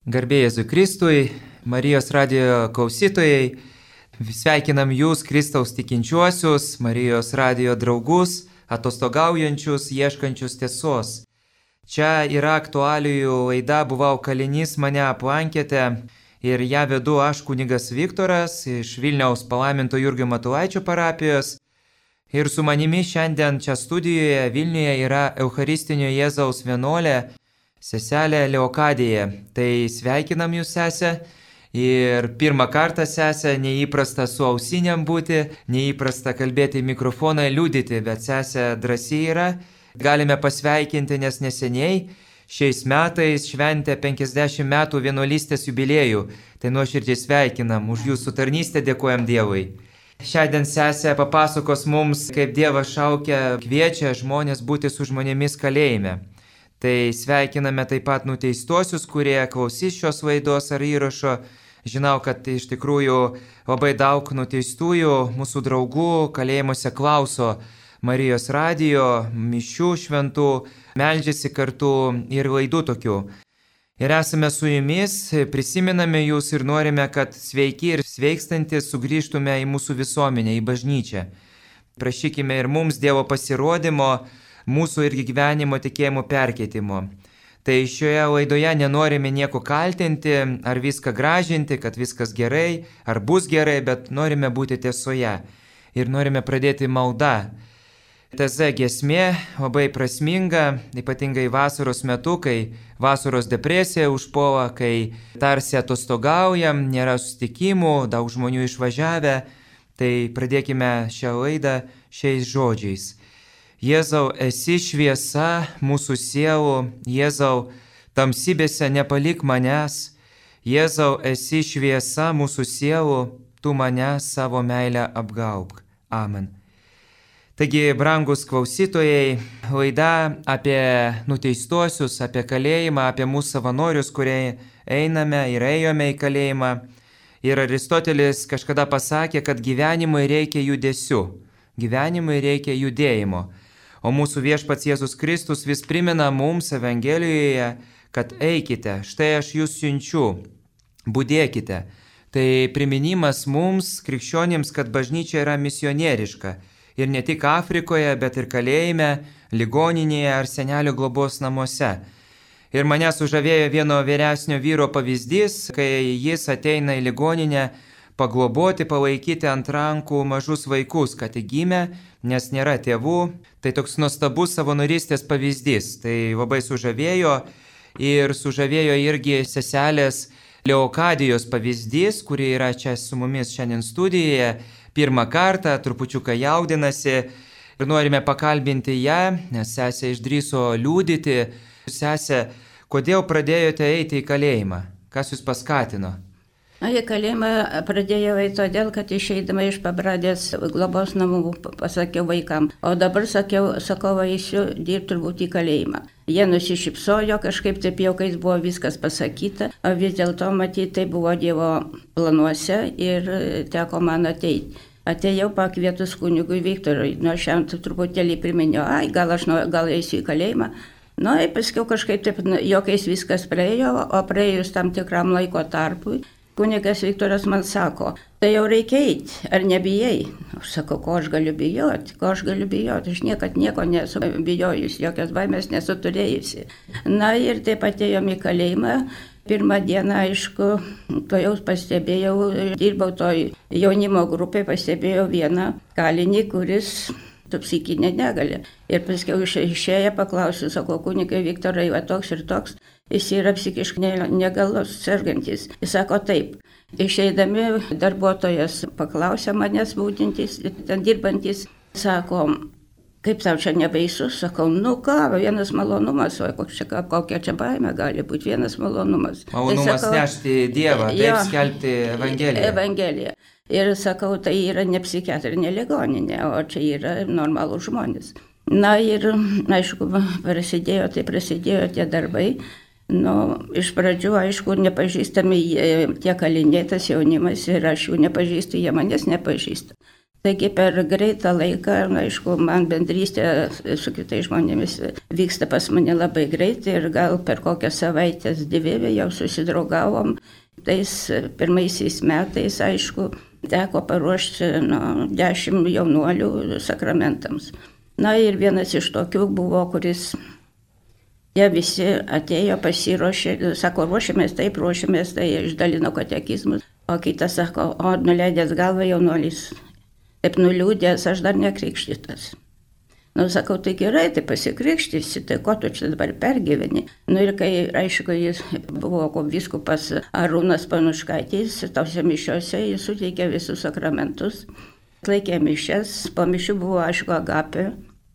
Garbė Jėzui Kristui, Marijos radijo klausytojai, sveikinam jūs, Kristaus tikinčiuosius, Marijos radijo draugus, atostogaujančius, ieškančius tiesos. Čia yra aktualijų laida Buvau kalinys, mane aplankėte ir ją vedu aš kunigas Viktoras iš Vilniaus palaiminto Jurgio Matulaičio parapijos. Ir su manimi šiandien čia studijoje Vilniuje yra Eucharistinio Jėzaus vienuolė, seselė Leokadija. Tai sveikinam jūs, sesę. Ir pirmą kartą, sesę, neįprasta su ausinėm būti, neįprasta kalbėti į mikrofoną, liudyti, bet sesė drąsiai yra. Galime pasveikinti, nes neseniai šiais metais šventė 50 metų vienuolystės jubiliejų. Tai nuoširdžiai sveikinam, už jūsų tarnystę dėkojam Dievui. Šiandien sesė papasakos mums, kaip Dievas šaukia, kviečia žmonės būti su žmonėmis kalėjime. Tai sveikiname taip pat nuteistuosius, kurie klausys šios laidos ar įrašo. Žinau, kad iš tikrųjų labai daug nuteistųjų mūsų draugų kalėjimuose klauso Marijos radijo, mišių šventų, meldžiasi kartu ir laidų tokių. Ir esame su jumis, prisiminame jūs ir norime, kad sveiki ir sveikstantis sugrįžtume į mūsų visuomenę, į bažnyčią. Prašykime ir mums Dievo pasirodymo, mūsų irgi gyvenimo tikėjimo perkeitimo. Tai šioje laidoje nenorime nieko kaltinti, ar viską gražinti, kad viskas gerai, ar bus gerai, bet norime būti tiesoje. Ir norime pradėti maldą. Teze giesmė labai prasminga, ypatingai vasaros metu, kai vasaros depresija užpuola, kai tarsi atostogaujam, nėra susitikimų, daug žmonių išvažiavę. Tai pradėkime šią laidą šiais žodžiais. Jėzau, esi šviesa mūsų sielų, Jėzau, tamsybėse nepalik manęs, Jėzau, esi šviesa mūsų sielų, tu mane savo meilę apgaubk. Amen. Taigi, brangus klausytojai, laida apie nuteistuosius, apie kalėjimą, apie mūsų savanorius, kurie einame ir ėjome į kalėjimą. Ir Aristotelis kažkada pasakė, kad gyvenimui reikia judesių, gyvenimui reikia judėjimo. O mūsų viešpats Jėzus Kristus vis primena mums Evangelijoje, kad eikite, štai aš jūs siunčiu, budėkite. Tai priminimas mums, krikščionims, kad bažnyčia yra misionieriška. Ir ne tik Afrikoje, bet ir kalėjime, ligoninėje ar senelio globos namuose. Ir mane sužavėjo vieno vyresnio vyro pavyzdys, kai jis ateina į ligoninę pagloboti, palaikyti ant rankų mažus vaikus, kad gimė, nes nėra tėvų. Tai toks nuostabus savanorystės pavyzdys. Tai labai sužavėjo ir sužavėjo irgi seselės Leokadijos pavyzdys, kuri yra čia su mumis šiandien studijoje. Pirmą kartą trupučiuką jaudinasi ir norime pakalbinti ją, nes sesė išdrįso liudyti. Sesė, kodėl pradėjote eiti į kalėjimą? Kas jūs paskatino? Į kalėjimą pradėjau eiti todėl, kad išeidama iš Pabradės globos namų pasakiau vaikam, o dabar sakau, eisiu dirbti turbūt į kalėjimą. Jie nusišypsojo, kažkaip taip jau, kai buvo viskas pasakyta, o vis dėlto matyti tai buvo Dievo planuose ir teko man ateiti. Atėjau pakvietus kunigui Viktorui, aš jam truputėlį priminiau, gal eisiu į kalėjimą. Ir paskiau kažkaip taip jokiais viskas praėjo, o praėjus tam tikram laiko tarpui, kunigas Viktoras man sako, tai jau reikia eiti, ar nebijai? Aš sakau, ko aš galiu bijoti, aš niekad nieko nesu bijojus, jokios baimės nesu turėjusi. Ir taip atėjom į kalėjimą. Pirmą dieną, aišku, to jau pastebėjau, dirbau toj jaunimo grupėje, pastebėjau vieną kalinį, kuris psichinė negalė. Ir paskiau išėję paklausiu, sako, kunigai Viktorai, va toks ir toks, jis yra psichiškai negalus, sergantis. Jis sako taip. Išeidami darbuotojas paklausė manęs būdintis, ten dirbantis, sako, kaip tau čia nebaisu? Sakau, vienas malonumas, o kokia čia baimė gali būti, vienas malonumas. Malonumas nešti Dievą, taip skelbti Evangeliją. Ir sakau, tai yra ne psichiatrinė ligoninė, o čia yra normalūs žmonės. Ir aišku, prasidėjo tie darbai. Iš pradžių, aišku, nepažįstami tie kaliniai, tas jaunimas ir aš jų nepažįstu, jie manęs nepažįsta. Taigi per greitą laiką, aišku, man bendrystė su kitais žmonėmis vyksta pas mane labai greitai ir gal per kokią savaitės 2 jau susidraugavom. Tais pirmaisiais metais, aišku, teko paruošti 10 jaunuolių sakramentams. Na ir vienas iš tokių buvo, kuris jie visi atėjo, pasiruošė, sako, ruošiamės, tai išdalino katekizmus. O kitas sako, nuleidęs galvą jaunuolis. Taip nuliūdęs, aš dar nekrikštytas. Sakau, tai gerai, tai pasikrikštysi, tai ko tu čia dabar pergyveni? Ir kai, aišku, jis buvo vyskupas Arūnas Panuškaitis, tose mišiose jis suteikė visus sakramentus, atlaikė mišias, po mišių buvo, aišku, agapė.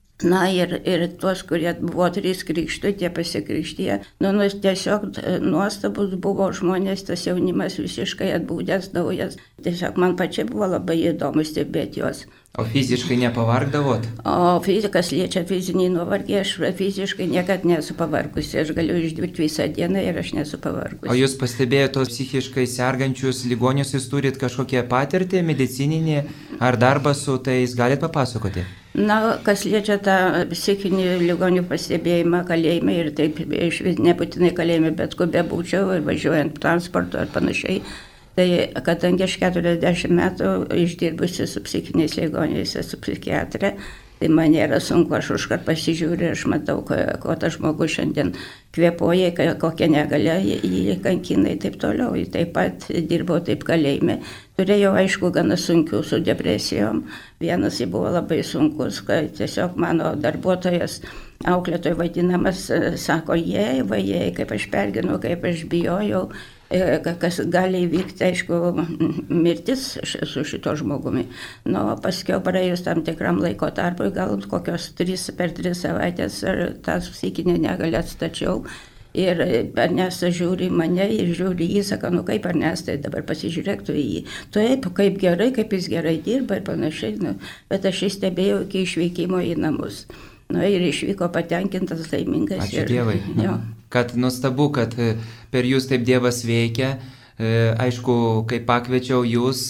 Ir tuos, kurie buvo 3 krikštų, tie pasikrikštyje, tiesiog nuostabus buvo žmonės, tas jaunimas visiškai atbūdęs, naujas. Tiesiog man pačiai buvo labai įdomu stebėti juos. O fiziškai nepavargdavot? O kas liečia fizinį nuovargį, aš fiziškai niekad nesu pavargusi, aš galiu išdirbti visą dieną ir aš nesu pavargusi. O jūs pastebėjote tos psichiškai sergančius ligonius, jūs turit kažkokią patirtį medicininį ar darbą su tais, galite papasakoti? Kas liečia tą psichinį ligonių pastebėjimą kalėjime ir taip išvis nebūtinai kalėjime, bet kur bebūčiau ir važiuojant transportu ar panašiai, tai kadangi aš 40 metų išdirbusi su psichiniais ligoniais, esu psichiatrė, tai man nėra sunku, aš užkart pasižiūriu, aš matau, ko tas žmogus šiandien kvėpuoja, kokia negalia jį kankina ir taip toliau. Taip pat dirbau taip kalėjime. Turėjau, aišku, gana sunkių su depresijom. Vienas jį buvo labai sunkus, kad tiesiog mano darbuotojas, auklėtojai vadinamas, sako, jei, kaip aš pergyvenau, kaip aš bijojau, kas gali įvykti, aišku, mirtis su šito žmogumi. Paskiau praėjus tam tikram laiko tarpui, gal kokios 3 savaitės tą psichinę negalią atstačiau. Ir Ernestas žiūri į mane ir žiūri į jį, sako, kaip Ernestai, dabar pasižiūrėk tu į jį. Taip, kaip gerai, kaip jis gerai dirba ir panašiai. Bet aš jį stebėjau iki išvykimo į namus. Ir išvyko patenkintas, laimingas. Ačiū Dievai. Kad nuostabu, kad per jūs taip Dievas veikia. Aišku, kai pakviečiau jūs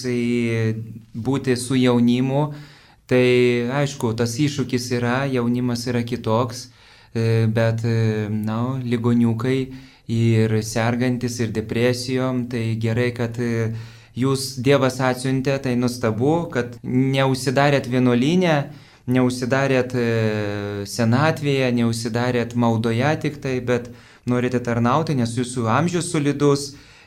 būti su jaunimu, tai aišku, tas iššūkis yra, jaunimas yra kitoks, bet, ligoniukai ir sergantis ir depresijom, tai gerai, kad jūs Dievas atsiuntė, tai nuostabu, kad neužsidarėt vienuolyne, neužsidarėt senatvėje, neužsidarėt maldoje tik tai, bet norite tarnauti, nes jūsų amžius solidus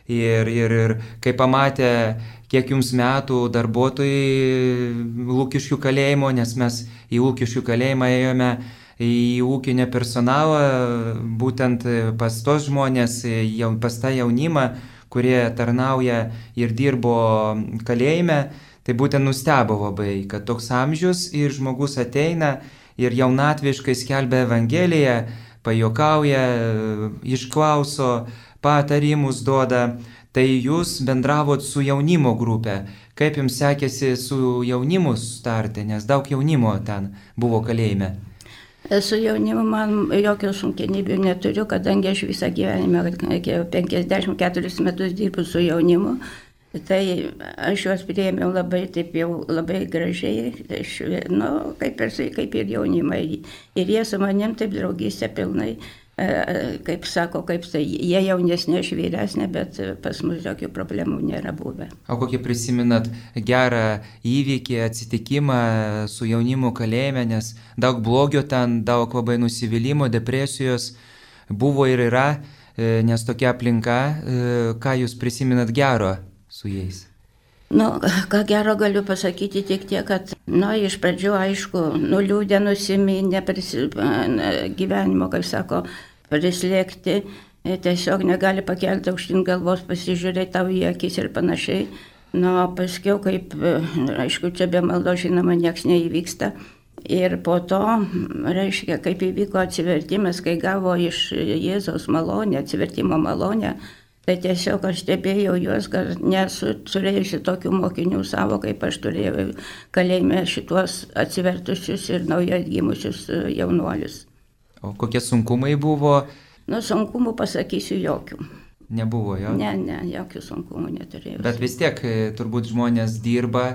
ir kai pamatė, kiek jums metų darbuotojai Lukiškių kalėjimo, nes mes į Lukiškių kalėjimą ėjome į ūkinę personalą, būtent pas tos žmonės, pas tą jaunimą, kurie tarnauja ir dirbo kalėjime, tai būtent nustebo labai, kad toks amžius ir žmogus ateina ir jaunatviškai skelbia Evangeliją, pajuokauja, išklauso, patarimus duoda. Tai jūs bendravot su jaunimo grupė. Kaip jums sekėsi su jaunimu starti, nes daug jaunimo ten buvo kalėjime? Su jaunimu man jokių sunkenybių neturiu, kadangi aš visą gyvenimą, 54 metus dirbu su jaunimu. Tai aš juos priėmiau labai gražiai, kaip ir jaunimai. Ir jie su manim taip draugystė pilnai, kaip sako, jie jaunesnė, aš vyresnė, bet pas mus jokių problemų nėra buvę. O kokį prisiminat gerą įvykį, atsitikimą su jaunimu kalėjime, nes daug blogio ten, daug labai nusivylimų, depresijos buvo ir yra, nes tokia aplinka, ką jūs prisiminat gero su jais? Ką gero galiu pasakyti tik tiek, kad, iš pradžių, aišku, nuliūdę, nusiminę, gyvenimo, kaip sako, prislėgti, tiesiog negali pakelti aukštyn galvos, pasižiūrėti tau į akis ir panašiai. Paskiau, kaip, aišku, čia be maldo, žinoma, nieks neįvyksta. Ir po to, reiškia, kaip įvyko atsivertimas, kai gavo iš Jėzaus malonę, atsivertimo malonę, tai tiesiog aš stebėjau juos, kad nesu turėjusi tokių mokinių savo, kaip aš turėjau kalėjime šituos atsivertusius ir naujai atgimusius jaunuolius. O kokie sunkumai buvo? Sunkumų pasakysiu jokių. Nebuvo, jo? Ne, jokių sunkumų neturėjau. Bet vis tiek turbūt žmonės dirba,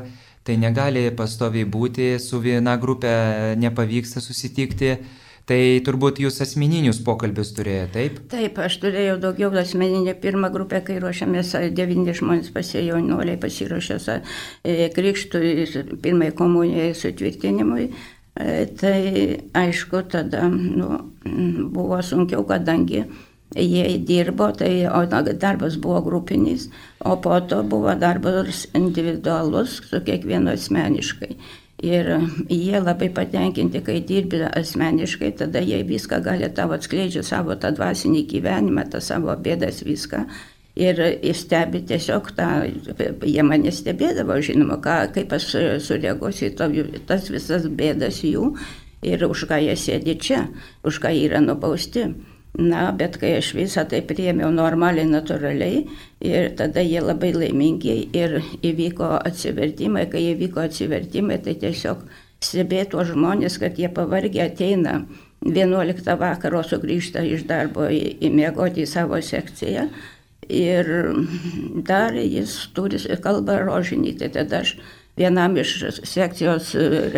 tai negali pastoviai būti, su viena grupė nepavyksta susitikti. Tai turbūt jūs asmeninius pokalbius turėjote, taip? Taip, aš turėjau daugiau asmeninę pirmą grupę, kai ruošiamės 9 žmonės jaunuoliai pasiruošęs krikštui, pirmai komunijai sutvirtinimui. Tai aišku, tada buvo sunkiau, kadangi jie dirbo, o darbas buvo grupinis, o po to buvo darbas individualus, su kiekvienu asmeniškai. Ir jie labai patenkinti, kai dirbi asmeniškai, tada jie viską gali tavo atskleidžia savo tą dvasinį gyvenimą, tą savo bėdas viską. Ir stebi tiesiog jie mane stebėdavo, žinoma, kaip aš sureaguosiu į tas visas bėdas jų ir už ką jie sėdi čia, už ką yra nubausti. Bet kai aš visą tai priėmiau normaliai, natūraliai ir tada jie labai laimingi ir įvyko atsivertimai, kai įvyko atsivertimai, tai tiesiog stebėtų žmonės, kad jie pavargę ateina 11 vakaro, sugrįžta iš darbo į miegoti į savo sekciją ir dar jis turi kalbą rožinį, tai tada aš vienam iš sekcijos,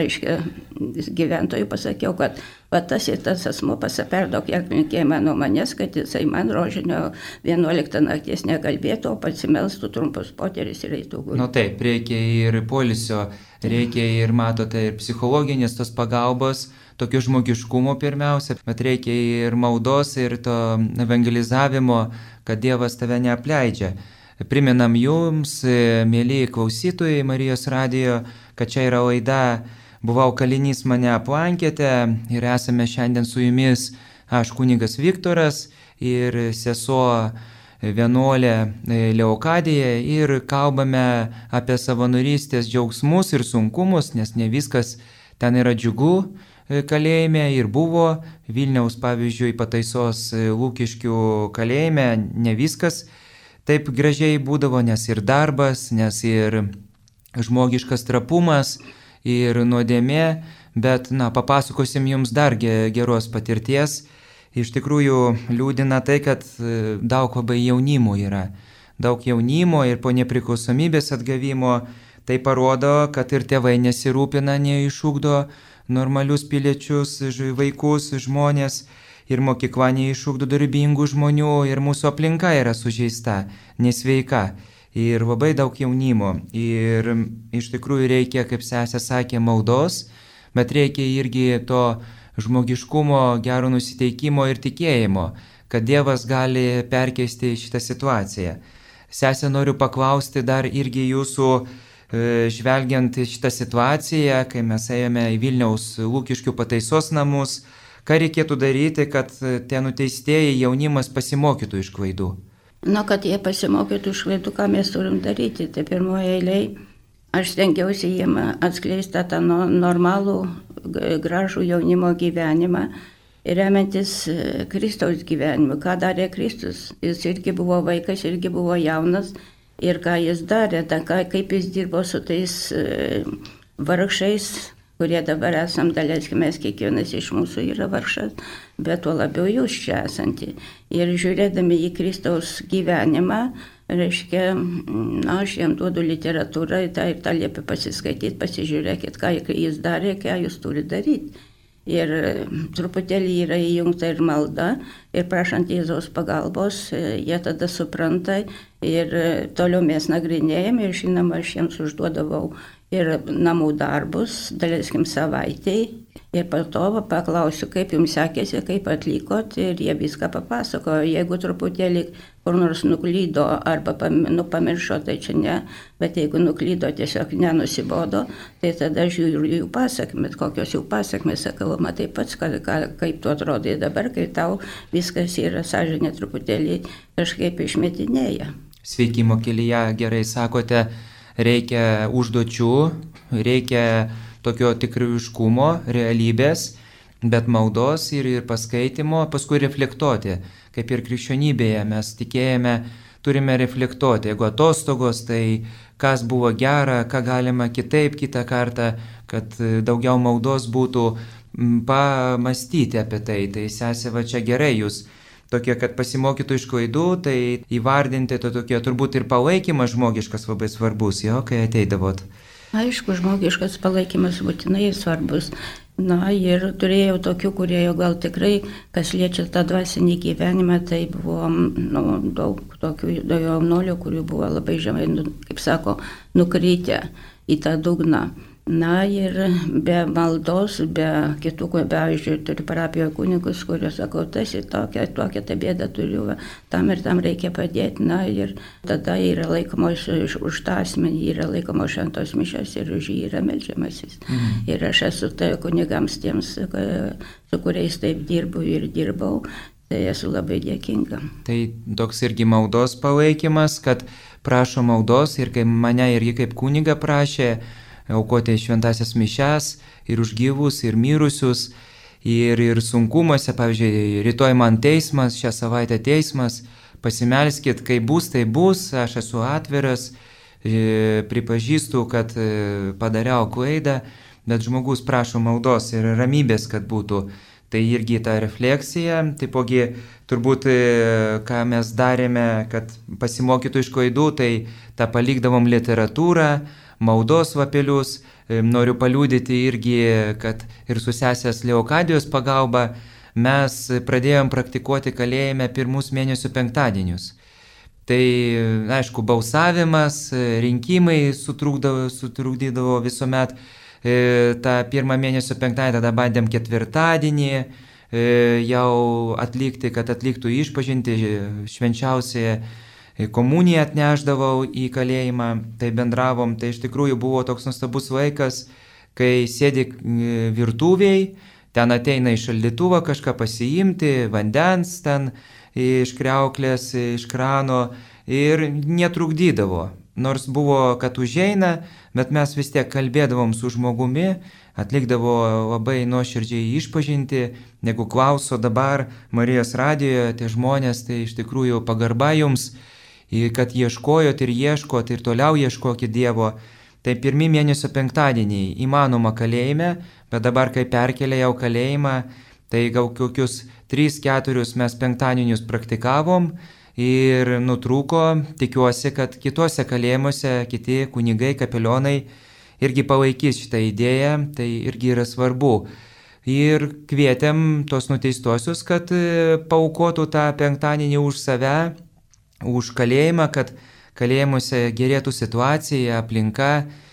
gyventojų pasakiau, kad tas ir tas asmuo perduok linkėjimą nuo manęs, kad jisai man rožinio 11 nakties nekalbėtų, o pasimelstų trumpus poterius ir eitų gulti. Taip, reikia ir poilsio, reikia ir, matote, ir psichologinės tos pagalbos, tokio žmogiškumo pirmiausia, bet reikia ir maldos, ir to evangelizavimo, kad Dievas tave neapleidžia. Priminam jums, mėly klausytojai Marijos radijo, kad čia yra laida Buvau kalinys, mane aplankėte ir esame šiandien su jumis aš kunigas Viktoras ir sesuo vienuolė Leokadija ir kalbame apie savanorystės džiaugsmus ir sunkumus, nes ne viskas ten yra džiugu kalėjime ir buvo Vilniaus, pavyzdžiui, pataisos Lukiškių kalėjime, ne viskas taip gražiai būdavo, nes ir darbas, nes ir žmogiškas trapumas ir nuodėmė, bet, papasakosim jums dar geros patirties. Iš tikrųjų liūdina tai, kad daug labai jaunimo yra. Daug jaunimo ir po nepriklausomybės atgavimo tai parodo, kad ir tėvai nesirūpina, neišugdo normalius piliečius, vaikus, žmonės. Ir mokykla neišugdo darbingų žmonių ir mūsų aplinka yra sužeista, nesveika. Ir labai daug jaunimo. Ir iš tikrųjų reikia, kaip sesė sakė, maldos, bet reikia irgi to žmogiškumo, gero nusiteikimo ir tikėjimo, kad Dievas gali perkeisti šitą situaciją. Sesė, noriu paklausti dar irgi jūsų, žvelgiant šitą situaciją, kai mes ėjome į Vilniaus Lukiškių pataisos namus, ką reikėtų daryti, kad tie nuteistieji jaunimas pasimokytų iš klaidų? Kad jie pasimokytų iš klaidų, ką mes turim daryti. Tai pirmoje eilėje aš stengiausi jiem atskleisti tą normalų, gražų jaunimo gyvenimą, remiantis Kristaus gyvenimu. Ką darė Kristus? Jis irgi buvo vaikas, irgi buvo jaunas. Ir ką jis darė, kaip jis dirbo su tais vargšais, kurie dabar esam, daleiskim, mes kiekvienas iš mūsų yra vargšas, bet tuo labiau jūs čia esanti. Ir žiūrėdami į Kristaus gyvenimą, reiškia, aš jam duodu literatūrą ir tą liepiu pasiskaityti, pasižiūrėkit, ką jis darė, ką jūs turi daryti. Ir truputėlį yra įjungta ir malda, ir prašant Jėzaus pagalbos, jie tada supranta ir toliau mes nagrinėjam ir žinoma, aš jiems užduodavau ir namų darbus, daleiskim, savaitėj. Ir po to paklausiu, kaip jums sekėsi, kaip atlikot, ir jie viską papasakojo. Jeigu truputėlį kur nors nuklydo arba pamiršo, tai čia ne, bet jeigu nuklydo, tiesiog nenusibodo, tai tada žiūriu jų pasakmes, kokios jų pasakmes, sakau, matai pats, kaip tu atrodai dabar, kai tau viskas yra sąžinė truputėlį kažkaip išmetinėja. Sveikimo kelyje, gerai sakote, reikia užduočių, reikia tokio tikriškumo, realybės, bet maldos ir paskaitimo, paskui reflektuoti. Kaip ir krikščionybėje mes tikėjame, turime reflektuoti. Jeigu atostogos, tai kas buvo gera, ką galima kitaip kitą kartą, kad daugiau maldos būtų, pamastyti apie tai. Tai sesė, va čia gerai jūs tokie, kad pasimokytų iš klaidų, tai įvardinti to tokie turbūt ir palaikymas žmogiškas labai svarbus, jo, kai ateidavot. Aišku, žmogiškas palaikymas būtinai svarbus. Na ir turėjau tokių, kurie jau gal tikrai, kas liečia tą dvasinį gyvenimą, tai buvo daug tokių jaunuolių, kurių buvo labai žemai, kaip sako, nukrytę į tą dugną. Na ir be maldos, be kitų, pavyzdžiui, turiu parapijoje kunigus, kurie sako, tas ir tokia ta bėda turiu, tam ir tam reikia padėti. Na ir tada yra laikomos už tą asmenį, yra laikomos šventos mišios ir už jį yra meldžiamasis. Ir aš esu kunigams tiems, su kuriais taip dirbu ir dirbau, tai esu labai dėkinga. Tai toks irgi maldos palaikymas, kad prašo maldos ir kai mane irgi kaip kunigą prašė, aukoti šventasias mišias ir už gyvus, ir mirusius, ir sunkumuose, pavyzdžiui, rytoj man teismas, šią savaitę teismas, pasimelskit, kai bus, tai bus, aš esu atviras, pripažįstu, kad padariau klaidą, bet žmogus prašo maldos ir ramybės, kad būtų. Tai irgi ta refleksija, taipogi turbūt, ką mes darėme, kad pasimokytų iš klaidų, tai tą palikdavom literatūrą, maldos lapelius. Noriu paliudyti irgi, kad ir su sesės Leokadijos pagalba mes pradėjom praktikuoti kalėjime pirmus mėnesių penktadienius. Tai, aišku, balsavimas, rinkimai sutrukdydavo visuomet tą pirmą mėnesio penktadienį, tada bandėm ketvirtadienį jau atlikti, kad atliktų išpažintį švenčiausiai. Komuniją atneždavau į kalėjimą, tai bendravom, tai iš tikrųjų buvo toks nuostabus laikas, kai sėdi virtuviai, ten ateina iš šaldytuvo kažką pasiimti, vandens ten iš kriauklės, iš krano ir netrukdydavo. Nors buvo, kad užeina, bet mes vis tiek kalbėdavom su žmogumi, atlikdavo labai nuoširdžiai išpažinti, negu klauso dabar Marijos radijoje, tie žmonės, tai iš tikrųjų pagarba jums, kad ieškojot ir ieškot ir toliau ieškokit Dievo. Tai pirmi mėnesio penktadieniai įmanoma kalėjime, bet dabar, kai perkelė jau kalėjimą, tai gal kokius 3-4 mes penktadienius praktikavom ir nutrūko. Tikiuosi, kad kitose kalėjimuose kiti kunigai, kapelionai irgi palaikys šitą idėją, tai irgi yra svarbu. Ir kvietėm tos nuteistuosius, kad paaukotų tą penktadienį už save, už kalėjimą, kad kalėjimuose gerėtų situacija, aplinka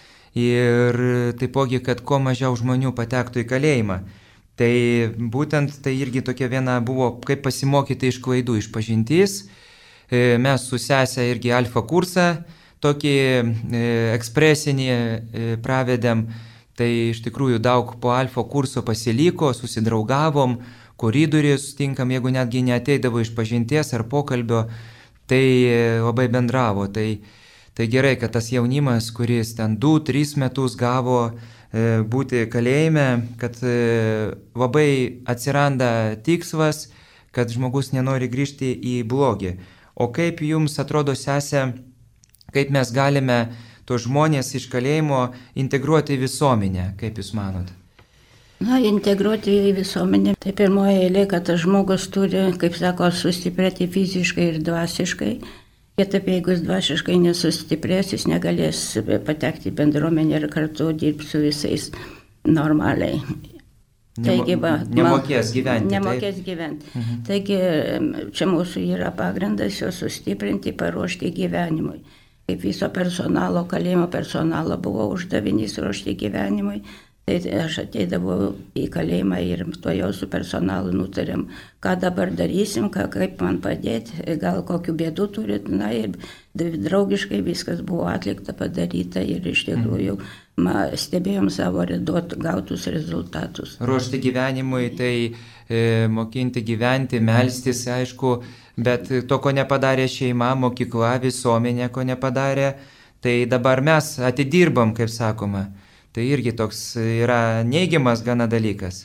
ir taipogi, kad kuo mažiau žmonių patektų į kalėjimą. Tai būtent tai irgi tokia viena buvo, kaip pasimokyti iš klaidų, išpažintys. Mes su sese irgi alfa kursą tokį ekspresinį pravedėm, tai iš tikrųjų daug po alfa kurso pasiliko, susidraugavom, koridoriuje sutinkam, jeigu netgi neateidavo išpažinties ar pokalbio, tai labai bendravo. Tai gerai, kad tas jaunimas, kuris ten 2-3 metus gavo būti kalėjime, kad labai atsiranda tikslas, kad žmogus nenori grįžti į blogį. O kaip jums atrodo, sese, kaip mes galime tos žmonės iš kalėjimo integruoti į visuomenę, kaip jūs manot? Na, integruoti į visuomenę. Tai pirmoje eilė, kad tas žmogus turi, kaip sako, sustiprėti fiziškai ir dvasiškai. Ir taip, jeigu jis dvasiškai nesustiprės, jis negalės patekti į bendruomenę ir kartu dirbti su visais normaliai. Taigi, nemokės gyventi. Nemokės gyventi. Taigi, čia mūsų yra pagrindas juos sustiprinti, paruošti gyvenimui. Kaip viso personalo, kalėjimo personalo buvo uždavinys ruošti gyvenimui. Tai aš ateidavau į kalėjimą ir to jau su personalu nutarėm, ką dabar darysim, kaip man padėti, gal kokių bėdų turit. Na ir draugiškai viskas buvo atlikta, padaryta ir iš tikrųjų stebėjom savo gautus rezultatus. Ruošti gyvenimui, tai mokinti gyventi, melstis, aišku, bet to, ko nepadarė šeima, mokykla, visuomenė, ko nepadarė, tai dabar mes atidirbam, kaip sakoma. Tai irgi toks yra neigiamas gana dalykas.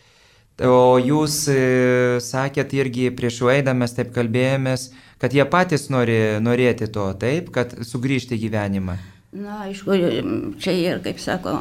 O jūs sakėt irgi prieš laidą, mes taip kalbėjomės, kad jie patys norėti to, taip, kad sugrįžti į gyvenimą. Na, aišku, čia ir, kaip sako,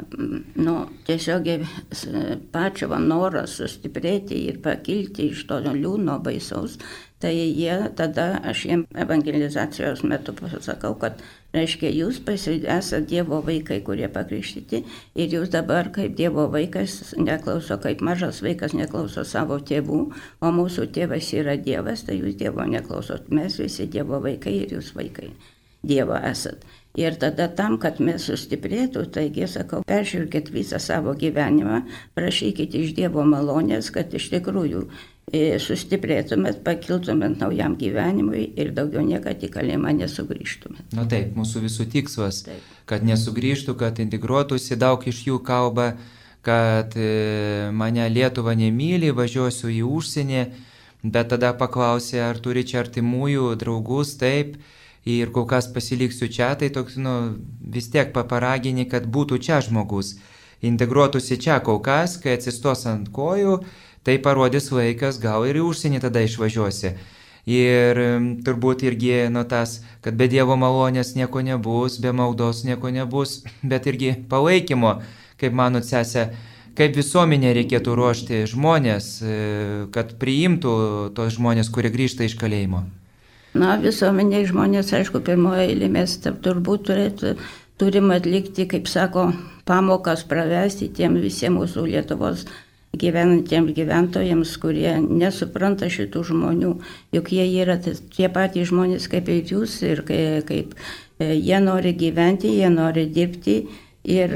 tiesiog pačio noras sustiprėti ir pakilti iš to liūno baisaus, Tai jie tada, aš jiem evangelizacijos metu pasakau, kad reiškia, jūs esate Dievo vaikai, kurie pakrikštyti ir jūs dabar kaip Dievo vaikas neklauso, kaip mažas vaikas neklauso savo tėvų, o mūsų tėvas yra Dievas, tai jūs Dievo neklausot. Mes visi Dievo vaikai ir jūs vaikai Dievo esat. Ir tada tam, kad mes sustiprėtų, taigi sakau, peržiūrėkit visą savo gyvenimą, prašykit iš Dievo malonės, kad iš tikrųjų sustiprėtumėt, pakiltumėt naujam gyvenimui ir daugiau niekad į kalėjimą nesugrįžtumėt. Na taip, mūsų visų tikslas, Taip. kad nesugrįžtų, kad integruotųsi, daug iš jų kalba, kad mane Lietuva nemyli, važiuosiu į užsienį, bet tada paklausė, ar turi čia artimųjų, draugus, taip, ir kol kas pasiliksiu čia, tai toks, vis tiek paragini, kad būtų čia žmogus, integruotųsi čia kol kas, kai atsistos ant kojų, tai parodys laikas, gal ir į užsienį tada išvažiuosi. Ir turbūt irgi tas, kad be Dievo malonės nieko nebus, be maldos nieko nebus, bet irgi palaikymo, kaip manot, sesė, kaip visuomenė reikėtų ruošti žmonės, kad priimtų tos žmonės, kurie grįžta iš kalėjimo. Na, visuomeniai žmonės, aišku, pirmoje eilėje mes turbūt turim atlikti, kaip sako, pamokas pravesti tiem visiems mūsų Lietuvos gyvenantiems gyventojams, kurie nesupranta šitų žmonių, juk jie yra tie patys žmonės kaip ir jūs ir kaip jie nori gyventi, jie nori dirbti ir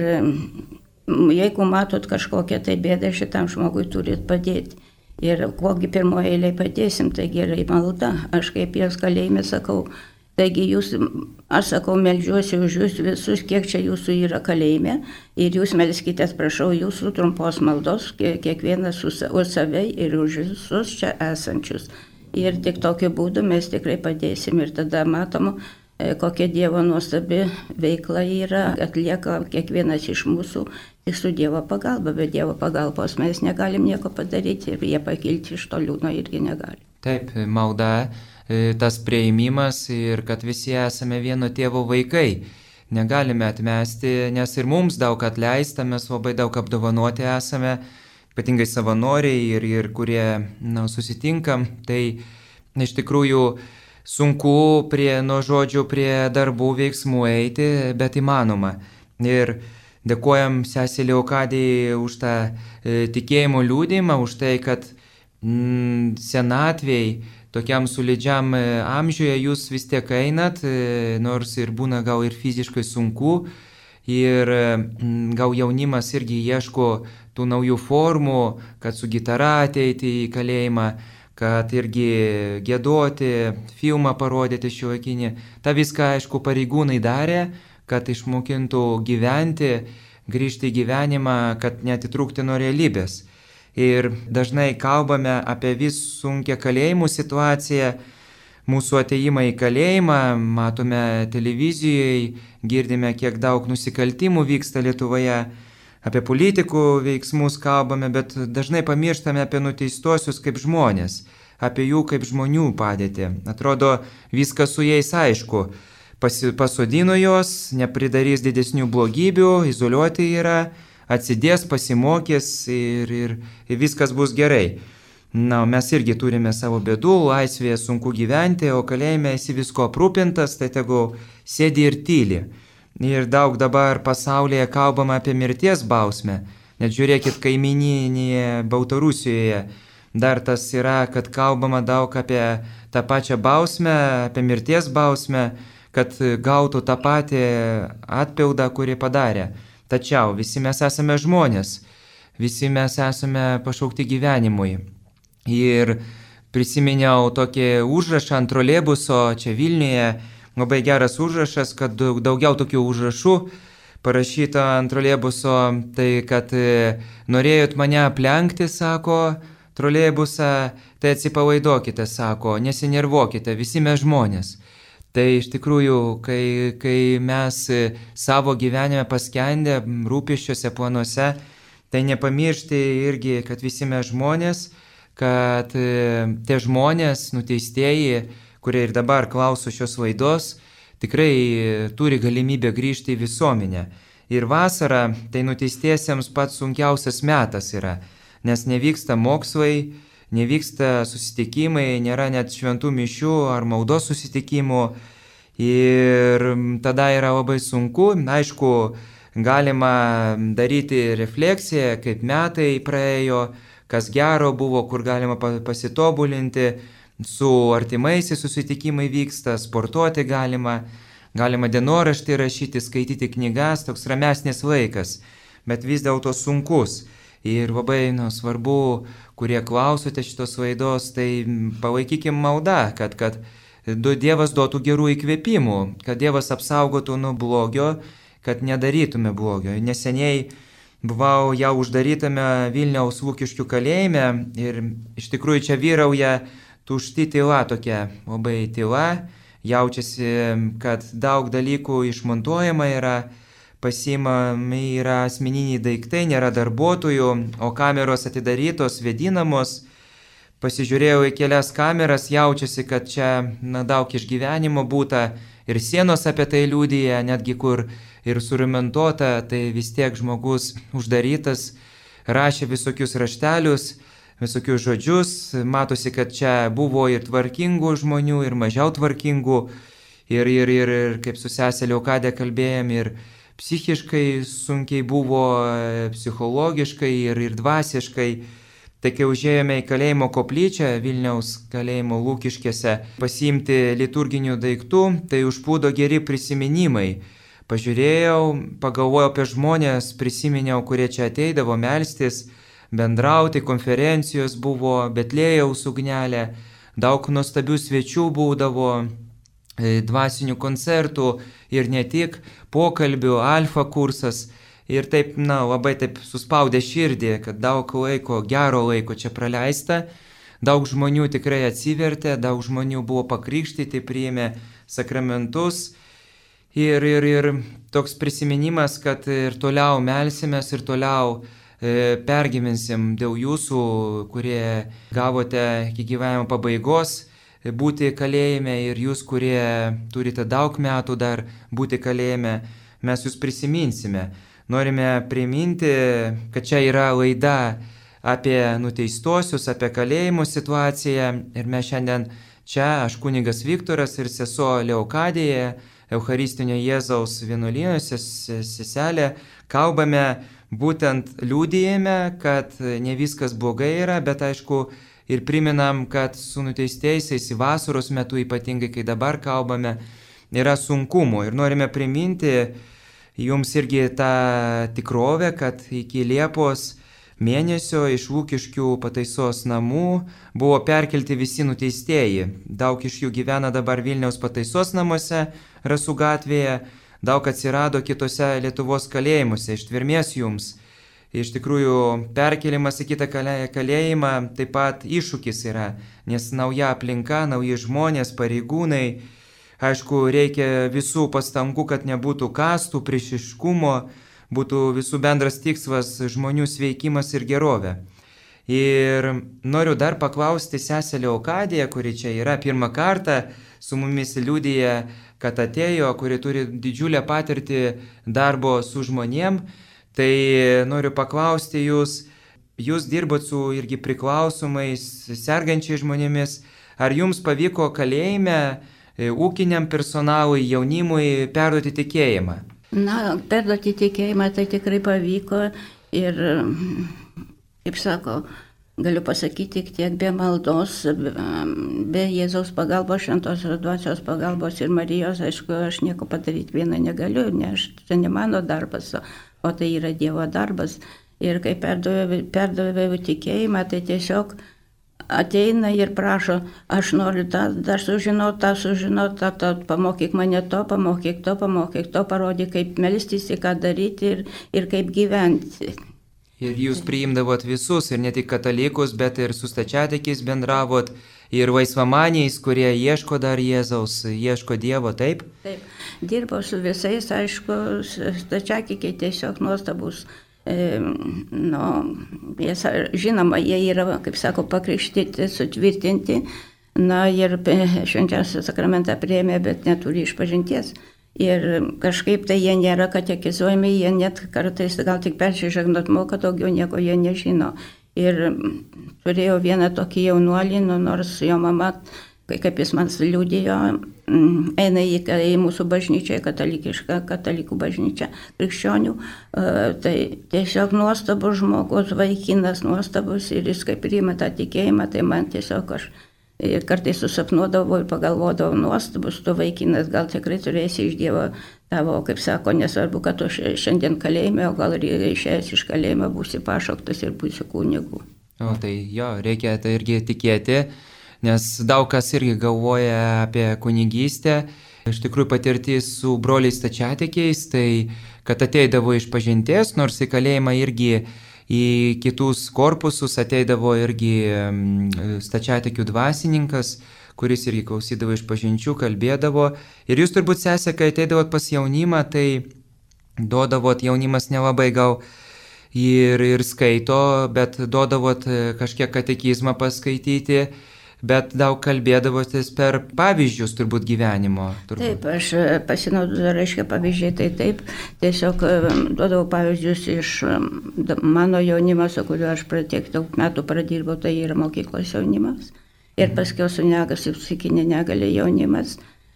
jeigu matot kažkokią tai bėdą, šitam žmogui turit padėti. Ir kogi pirmoje eilėje padėsim, tai gerai malda. Aš kaip jos kalėjime sakau, taigi jūs, aš sakau, meldžiuosi už jūs visus, kiek čia jūsų yra kalėjime ir jūs melskitės, prašau, jūsų trumpos maldos, kiekvienas už save ir už visus čia esančius. Ir tik tokiu būdu mes tikrai padėsim ir tada matom, kokia Dievo nuostabi veikla yra, atlieka kiekvienas iš mūsų tik su Dievo pagalba, bet Dievo pagalbos mes negalim nieko padaryti ir jie pakilti iš to liūno irgi negali. Taip, malda, tas prieimimas ir kad visi esame vieno tėvo vaikai. Negalime atmesti, nes ir mums daug atleista, mes labai daug apdovanoti esame, ypatingai savanoriai ir kurie susitinkam, tai iš tikrųjų sunku nuo žodžių prie darbų veiksmų eiti, bet įmanoma. Ir dėkojam sesė Leokadijai už tą tikėjimo liudijimą, už tai, kad senatvėj, tokiam solidžiam amžiuje jūs vis tiek einat, nors ir būna gal ir fiziškai sunku, ir gal jaunimas irgi ieško tų naujų formų, kad su gitara ateiti į kalėjimą, kad irgi giedoti, filmą parodyti šiuolaikinį. Ta viską, aišku, pareigūnai darė, kad išmokintų gyventi, grįžti į gyvenimą, kad neatitrūkti nuo realybės. Ir dažnai kalbame apie vis sunkę kalėjimų situaciją, mūsų ateimą į kalėjimą, matome televizijoje, girdime, kiek daug nusikaltimų vyksta Lietuvoje, apie politikų veiksmus kalbame, bet dažnai pamirštame apie nuteistuosius kaip žmonės, apie jų kaip žmonių padėtį. Atrodo, viskas su jais aišku. Pasodino jos, nepridarys didesnių blogybių, izoliuoti yra, atsidės, pasimokys ir viskas bus gerai. Na, mes irgi turime savo bėdų, laisvėje sunku gyventi, o kalėjime esi visko aprūpintas, tai tegu sėdi ir tyli. Ir daug dabar pasaulyje kalbama apie mirties bausmę. Net žiūrėkit, kaimyninėje Baltarusijoje dar tas yra, kad kalbama daug apie tą pačią bausmę, apie mirties bausmę, kad gautų tą patį atpildą, kurį padarė. Tačiau visi mes esame žmonės, visi mes esame pašaukti gyvenimui. Ir prisiminiau tokį užrašą ant troleibuso čia Vilniuje, labai geras užrašas, kad daugiau tokių užrašų parašyta ant troleibuso, tai kad norėjot mane aplenkti, sako troleibusą, tai atsipalaiduokite, sako, nesinervuokite, visi mes žmonės. Tai iš tikrųjų, kai mes savo gyvenime paskendę rūpesčiuose, planuose, tai nepamiršti irgi, kad visi mes žmonės, kad tie žmonės, nuteistieji, kurie ir dabar klauso šios laidos, tikrai turi galimybę grįžti į visuomenę. Ir vasara tai nuteistiesiems pats sunkiausias metas yra, nes nevyksta mokslai, nevyksta susitikimai, nėra net šventų mišių ar maldos susitikimų. Ir tada yra labai sunku. Aišku, galima daryti refleksiją, kaip metai praėjo, kas gero buvo, kur galima pasitobulinti, su artimaisiais susitikimai vyksta, sportuoti galima dienoraštį rašyti, skaityti knygas, toks ramesnis laikas, bet vis dėlto sunkus. Ir labai svarbu, kurie klausote šitos laidos, tai palaikykim maldą, kad Dievas duotų gerų įkvėpimų, kad Dievas apsaugotų nuo blogio, kad nedarytume blogio. Neseniai buvau jau uždarytame Vilniaus Lukiškių kalėjime ir iš tikrųjų čia vyrauja tušti tyla tokia, labai tyla, jaučiasi, kad daug dalykų išmontuojama yra, pasiimami yra asmeniniai daiktai, nėra darbuotojų, o kameros atidarytos, vėdinamos. Pasižiūrėjau į kelias kameras, jaučiasi, kad čia daug išgyvenimo būta ir sienos apie tai liudija, netgi kur ir surumentuota, tai vis tiek žmogus uždarytas, rašė visokius raštelius, visokius žodžius, matosi, kad čia buvo ir tvarkingų žmonių, ir mažiau tvarkingų, ir kaip su sesė Leokadė kalbėjom, ir psichiškai sunkiai buvo, psichologiškai ir dvasiškai. Tai kai užėjome į kalėjimo koplyčią Vilniaus kalėjimo Lukiškėse pasiimti liturginių daiktų, tai užplūdo geri prisiminimai. Pažiūrėjau, pagalvojau apie žmonės, prisiminiau, kurie čia ateidavo melstis, bendrauti, konferencijos buvo, Betlėjaus ugnelė, daug nuostabių svečių būdavo, dvasinių koncertų ir ne tik, pokalbių, alfa kursas. Ir taip, labai taip suspaudė širdį, kad daug laiko, gero laiko čia praleista, daug žmonių tikrai atsivertė, daug žmonių buvo pakrikštyti, priėmė sakramentus. Ir toks prisiminimas, kad ir toliau melsimės, ir toliau pergyvensim dėl jūsų, kurie gavote iki gyvenimo pabaigos būti kalėjime, ir jūs, kurie turite daug metų dar būti kalėjime, mes jūs prisiminsime. Norime priminti, kad čia yra laida apie nuteistuosius, apie kalėjimų situaciją, ir mes šiandien čia, aš kunigas Viktoras ir sesuo Leokadija, Eucharistinio Jėzaus vienuolynuose seselė, kalbame, būtent liudijame, kad ne viskas blogai yra, bet aišku ir priminam, kad su nuteistaisiais vasaros metu, ypatingai kai dabar kalbame, yra sunkumų, ir norime priminti jums irgi tą tikrovę, kad iki Liepos mėnesio iš Lukiškių pataisos namų buvo perkelti visi nuteistieji. Daug iš jų gyvena dabar Vilniaus pataisos namuose, Rasų gatvėje, daug atsirado kitose Lietuvos kalėjimuose, ištvermės jums. Iš tikrųjų, perkelimas į kitą kalėjimą taip pat iššūkis yra, nes nauja aplinka, nauji žmonės, pareigūnai. Aišku, reikia visų pastangų, kad nebūtų kastų, priešiškumo, būtų visų bendras tikslas žmonių sveikimas ir gerovė. Ir noriu dar paklausti sesę Leokadiją, kuri čia yra pirmą kartą, su mumis liudija, kad atėjo, kuri turi didžiulę patirtį darbo su žmonėm. Tai noriu paklausti jūs dirbot su irgi priklausomais, sergančiais žmonėmis, ar jums pavyko kalėjime ūkiniam personalui, jaunimui perduoti tikėjimą? Perduoti tikėjimą tai tikrai pavyko ir, kaip sako, galiu pasakyti, tiek be maldos, be Jėzaus pagalbos, Šventosios Dvasios pagalbos ir Marijos, aišku, aš nieko padaryti vieną negaliu, nes tai ne mano darbas, o tai yra Dievo darbas. Ir kai perdaviau tikėjimą, tai tiesiog ateina ir prašo, aš noriu dar sužinot, pamokyk mane to, pamokyk to, parodyk, kaip melstis, ką daryti ir kaip gyventi. Ir jūs priimdavot visus, ir ne tik katalikus, bet ir su stačiatikiais bendravot, ir laisvamaniais, kurie ieško dar Jėzaus, ieško Dievo, taip? Taip, dirbau su visais, aišku, stačiatikiai tiesiog nuostabus. Žinoma, jie yra, kaip sako, pakrikštyti, sutvirtinti, ir švenčiausią sakramentą priėmė, bet neturi išpažinties. Ir kažkaip tai jie nėra katekizuojami, jie net kartais gal tik persižegnot moka, daugiau nieko jie nežino. Ir turėjau vieną tokį jaunuolį, nors jo mama, kaip jis man liudijo, eina į mūsų bažnyčią, katalikų bažnyčią, krikščionių. Tai tiesiog nuostabus žmogus, vaikinas nuostabus ir jis kaip priima tą tikėjimą, tai man tiesiog aš kartais susapnuodavau ir pagalvodavau, nuostabus tu vaikinas, gal tikrai turėsi iš Dievo tavo, kaip sako, nesvarbu, kad tu šiandien kalėjime, o gal ir išėjęs iš kalėjimo būsi pašauktas ir būsi kunigu. O tai jo, reikia tai irgi tikėti, nes daug kas irgi galvoja apie kunigystę. Iš tikrųjų patirtis su broliais stačiatikiais, tai kad ateidavo iš pažinties, nors į kalėjimą irgi į kitus korpusus ateidavo irgi stačiatikių dvasininkas, kuris irgi klausydavo iš pažinčių, kalbėdavo. Ir jūs turbūt, sesė, kai ateidavot pas jaunimą, tai duodavot, jaunimas nelabai gal ir skaito, bet duodavot kažkiek katekizmą paskaityti, bet daug kalbėdavotės per pavyzdžius turbūt gyvenimo. Taip, aš pasinaudodavau, reiškia pavyzdžiai, tai taip, tiesiog duodavau pavyzdžius iš mano jaunimo, su kuriuo aš tiek daug metų pradirbau, tai yra mokyklos jaunimas. Ir paskiau su psichinė negalė jaunimas.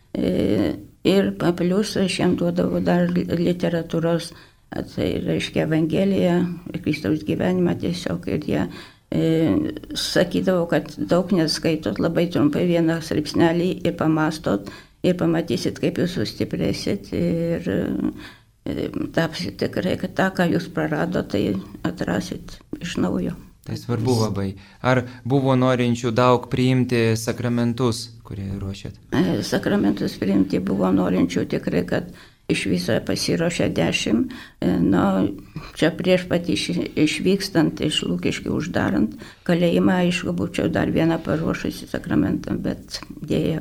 Ir plius aš jam duodavau dar literatūros, tai reiškia Evangeliją, Kristaus gyvenimą tiesiog, ir jie sakydavau, kad daug neskaitot, labai trumpai vieną straipsnelį ir pamastot ir pamatysit, kaip jūs sustiprėsit ir tapsit tikrai, kad tą, ką jūs praradot, tai atrasit iš naujo. Tai svarbu labai. Ar buvo norinčių daug priimti sakramentus, kurie ruošėt? Sakramentus priimti buvo norinčių tikrai, kad iš viso pasiruošė 10. Čia prieš pat išvykstant iš Lukiškių uždarant kalėjimą, aišku, būčiau dar vieną paruošusi sakramentą, bet dėja,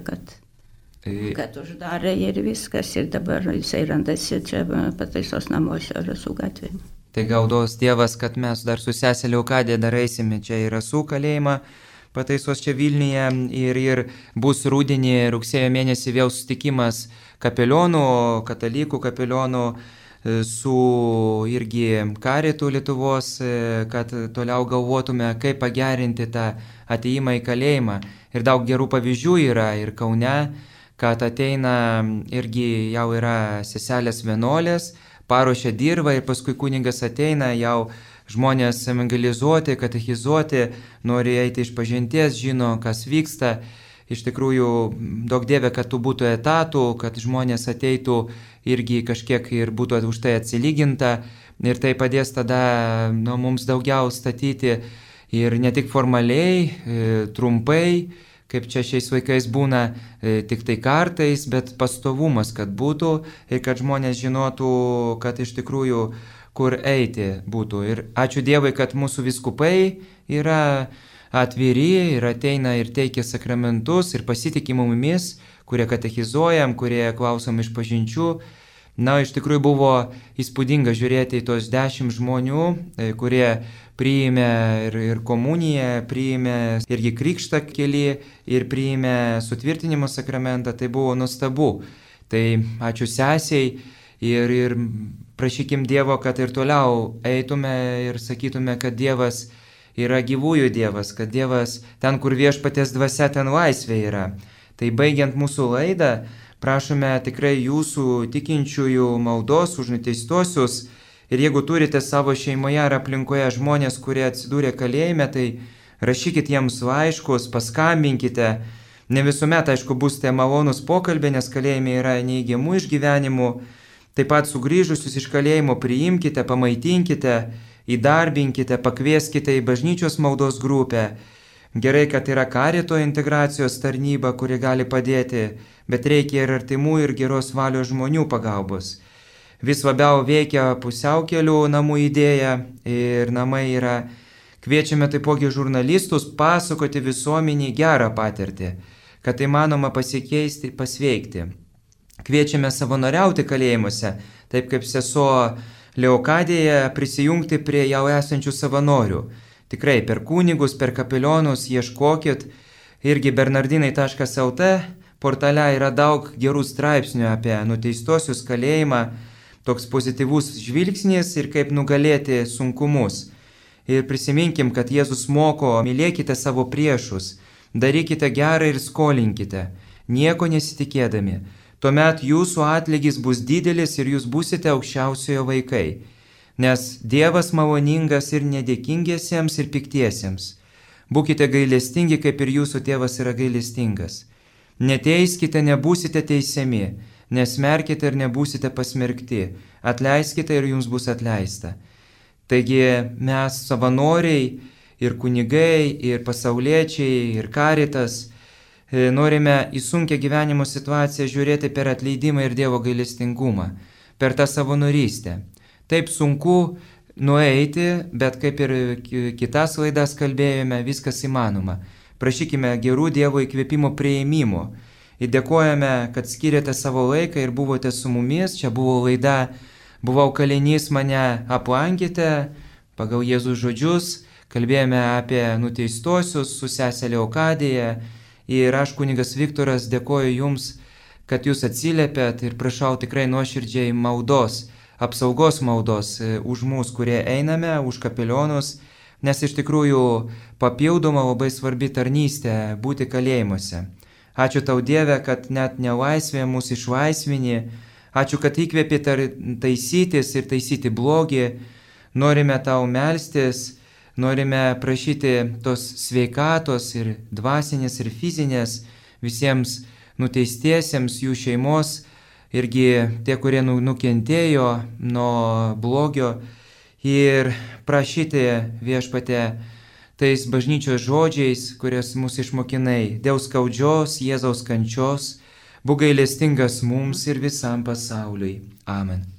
kad uždarė ir viskas. Ir dabar jisai randasi čia Pataisos namuose Rasų gatvėje. Tai gaudos Dievas, kad mes dar su sesė Leokadija dar eisime čia į Rasų kalėjimą, Pataisos čia Vilniuje, ir bus rudenį, rugsėjo mėnesį vėl susitikimas kapelionų, katalikų kapelionų su irgi Karitu Lietuvos, kad toliau galvotume, kaip pagerinti tą ateimą į kalėjimą. Ir daug gerų pavyzdžių yra ir Kaune, kad ateina irgi jau yra seselės vienuolės, paruošia dirvą ir paskui kunigas ateina jau žmonės evangelizuoti, katechizuoti, nori eiti iš pažinties, žino, kas vyksta. Iš tikrųjų, daug Dieve, kad tų būtų etatų, kad žmonės ateitų irgi kažkiek ir būtų už tai atsilyginta. Ir tai padės tada mums daugiau statyti ir ne tik formaliai, trumpai, kaip čia šiais laikais būna, tik tai kartais, bet pastovumas, kad būtų ir kad žmonės žinotų, kad iš tikrųjų kur eiti būtų. Ir ačiū Dievui, kad mūsų vyskupai yra atviri ir ateina ir teikia sakramentus ir pasitikė mumis, kurie katechizuojam, kurie klausom iš pažinčių. Iš tikrųjų buvo įspūdinga žiūrėti į tos 10 žmonių, kurie priėmė ir komuniją, priėmė irgi krikštą keli ir priėmė sutvirtinimo sakramentą. Tai buvo nuostabu. Tai ačiū sesiai ir prašykim Dievo, kad ir toliau eitume ir sakytume, kad Dievas yra gyvųjų Dievas, kad Dievas ten, kur viešpaties dvasia, ten laisvė yra. Tai baigiant mūsų laidą, prašome tikrai jūsų tikinčiųjų maldos už nuteistuosius ir jeigu turite savo šeimoje ar aplinkoje žmonės, kurie atsidūrė kalėjime, tai rašykit jiems laiškus, paskambinkite. Ne visuomet, aišku, būsite malonus pokalbė, nes kalėjime yra neįgiamų išgyvenimų. Taip pat sugrįžusius iš kalėjimo priimkite, pamaitinkite, įdarbinkite, pakvieskite į bažnyčios maldos grupę. Gerai, kad yra Karito integracijos tarnyba, kuri gali padėti, bet reikia ir artimų ir geros valios žmonių pagalbos. Vis labiau veikia pusiaukelių namų idėja ir namai yra. Kviečiame taipogi žurnalistus pasakoti visuomeniai gerą patirtį, kad įmanoma pasikeisti, pasveikti. Kviečiame savanoriauti kalėjimuose, taip kaip sesuo Leokadija, prisijungti prie jau esančių savanorių. Tikrai per kunigus, per kapelionus ieškokit. Irgi bernardinai.lt portale yra daug gerų straipsnių apie nuteistuosius kalėjimą, toks pozityvus žvilgsnis ir kaip nugalėti sunkumus. Ir prisiminkim, kad Jėzus moko, mylėkite savo priešus, darykite gerą ir skolinkite, nieko nesitikėdami. Tuomet jūsų atlygis bus didelis ir jūs būsite aukščiausiojo vaikai. Nes Dievas maloningas ir nedėkingiesiems ir piktiesiems. Būkite gailestingi, kaip ir jūsų tėvas yra gailestingas. Neteiskite, nebūsite teisiami, nesmerkite ir nebūsite pasmerkti, atleiskite ir jums bus atleista. Taigi mes savanoriai ir kunigai, ir pasauliečiai, ir karitas norime į sunkią gyvenimo situaciją žiūrėti per atleidimą ir Dievo gailestingumą, per tą savanorystę. Taip sunku nueiti, bet kaip ir kitas laidas kalbėjome, viskas įmanoma. Prašykime gerų Dievo įkvėpimo priėmimo. Ir dėkojame, kad skiriate savo laiką ir buvote su mumis. Čia buvo laida Buvau kalinys, mane aplankėte, pagal Jėzus žodžius. Kalbėjome apie nuteistuosius su sesė Leokadija. Ir aš, kunigas Viktoras, dėkoju Jums, kad Jūs atsiliepėt ir prašau tikrai nuoširdžiai maldos, apsaugos maldos už mus, kurie einame, už kapelionus, nes iš tikrųjų papildoma labai svarbi tarnystė būti kalėjimuose. Ačiū Tau, Dieve, kad net nelaisvėje mūsų išlaisvini. Ačiū, kad įkvėpi taisytis ir taisyti blogį. Norime Tau melstis. Norime prašyti tos sveikatos ir dvasinės ir fizinės visiems nuteistiesiems, jų šeimos, irgi tie, kurie nukentėjo nuo blogio, ir prašyti Viešpatie tais bažnyčios žodžiais, kurias mūsų išmokinai, dėl skaudžios Jėzaus kančios, būk gailestingas mums ir visam pasauliui. Amen.